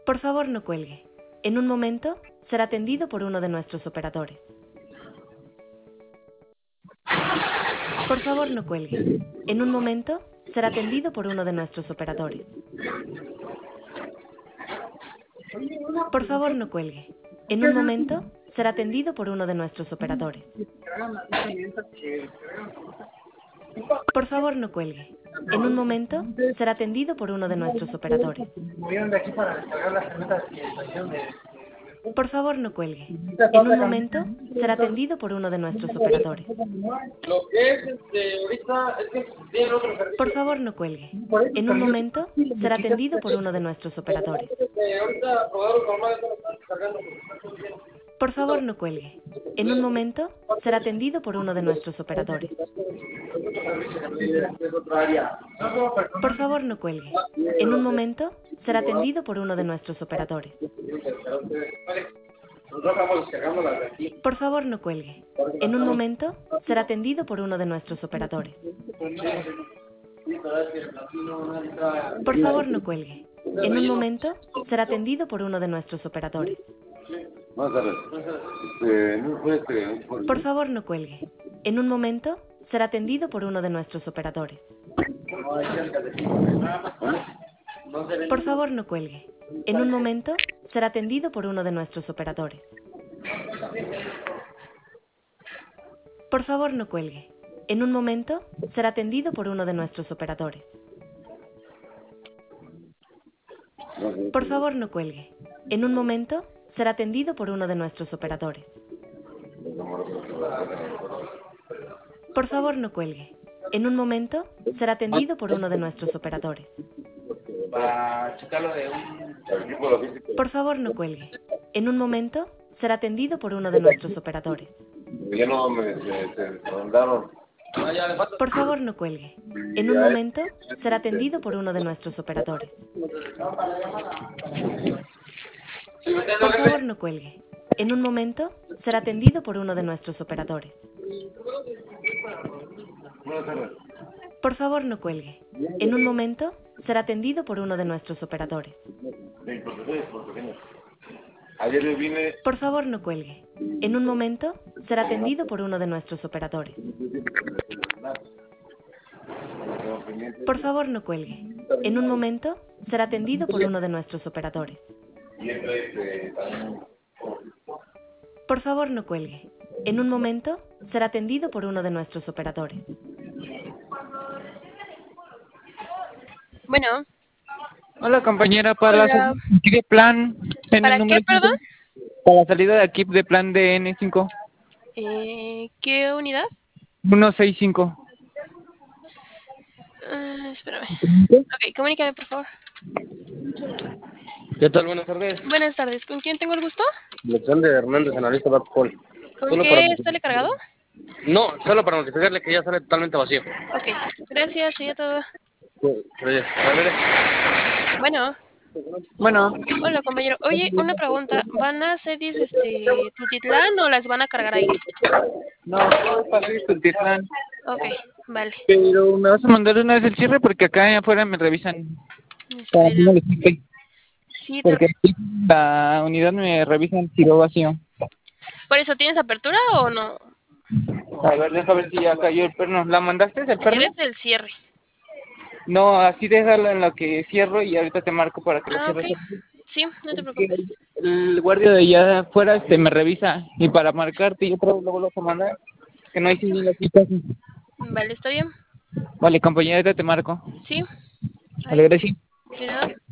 Por favor, no cuelgue. En un momento, será atendido por uno de nuestros operadores. Por favor, no cuelgue. En un momento, será atendido por uno de nuestros operadores. Por favor, no cuelgue. En un momento, será atendido por uno de nuestros operadores. Por favor, no cuelgue. En un momento, será atendido por uno de nuestros operadores. Por favor, no cuelgue. En un momento, será atendido por uno de nuestros operadores. Lo que es ahorita es que tiene otro servicio. Por favor, no cuelgue. En un momento, será atendido por uno de nuestros operadores. Ahorita proveedores normales no lo están cargando porque está todo bien. Por favor, no cuelgue. En un momento, será atendido por uno de nuestros operadores. Por favor, no cuelgue. En un momento, será atendido por uno de nuestros operadores. Nosotros estamos descargando las de aquí. Por favor, no cuelgue. En un momento, será atendido por uno de nuestros operadores. Por favor, no cuelgue. En un momento, será atendido por uno de nuestros operadores. Buenas tardes. ¿No puede Por favor, no cuelgue. En un momento, será atendido por uno de nuestros operadores. Por favor, no cuelgue. En un momento, será atendido por uno de nuestros operadores. Por favor, no cuelgue. En un momento, será atendido por uno de nuestros operadores. Por favor, no cuelgue. En un momento, será atendido por uno de nuestros operadores. Por favor, no cuelgue. En un momento, será atendido por uno de nuestros operadores. Para checarlo de un... Por favor, no cuelgue. En un momento, será atendido por uno de nuestros operadores. Ya no se mandaron. Por favor, no cuelgue. En un momento, será atendido por uno de nuestros operadores. Por favor, no cuelgue. En un momento, será atendido por uno de nuestros operadores. Por favor, no cuelgue. En un momento, será atendido por uno de nuestros operadores. Ayer yo vine. Por favor, no cuelgue. En un momento, será atendido por uno de nuestros operadores. Por favor, no cuelgue. En un momento, será atendido por uno de nuestros operadores. Por favor, no cuelgue. En un momento, será atendido por uno de nuestros operadores. Bueno, Hola compañera, para Hola. la salida de aquí de plan en ¿Para el qué, número 5, perdón? para la salida de aquí de plan de N5 ¿Qué unidad? 165. Espérame. Ok, comunícame, por favor. ¿Qué tal? Buenas tardes. Buenas tardes. ¿Con quién tengo el gusto? Alexander Hernández, analista Backpol. ¿Con Solo qué para- sale cargado? No, solo para notificarle que ya sale totalmente vacío. Ok, gracias, sería todo. Gracias. A ver, Bueno, Bueno, hola compañero. Oye, una pregunta. ¿Van a CEDIS Tultitlán o las van a cargar ahí? no, voy para Tultitlán, Ok, vale. pero me vas a mandar una vez el cierre porque acá afuera me revisan. Para Espera. no les quite, Sí, porque aquí la unidad me revisan si va vacío. ¿por eso tienes apertura o no? A ver, deja ver si ya cayó el perno. ¿La mandaste el perno? ¿Quieres el cierre? No, así déjalo en lo que cierro y ahorita te marco para que lo Ah, ok. cierres. Sí, no te Porque preocupes. el guardia de allá afuera me revisa y para marcarte yo creo luego lo vas a mandar que no hay señal aquí casi. Vale, está bien. Vale, compañera, ahorita te marco. Sí. Vale, gracias. De nada.